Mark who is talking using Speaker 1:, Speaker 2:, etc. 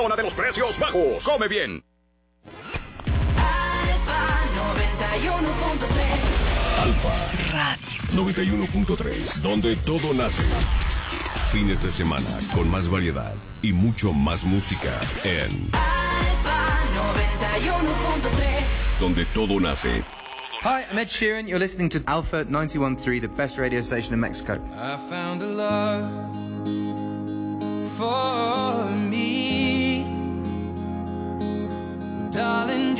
Speaker 1: Zona de los precios bajos. Come bien.
Speaker 2: Alfa 91.3.
Speaker 3: Alfa Radio 91.3, donde todo nace. Fines de semana con más variedad y mucho más música en
Speaker 2: Alfa 91.3.
Speaker 3: donde todo nace.
Speaker 4: Hi, I'm Ed Sheeran. You're listening to Alpha 91.3, the best radio station in Mexico.
Speaker 5: I found a love for me, darling.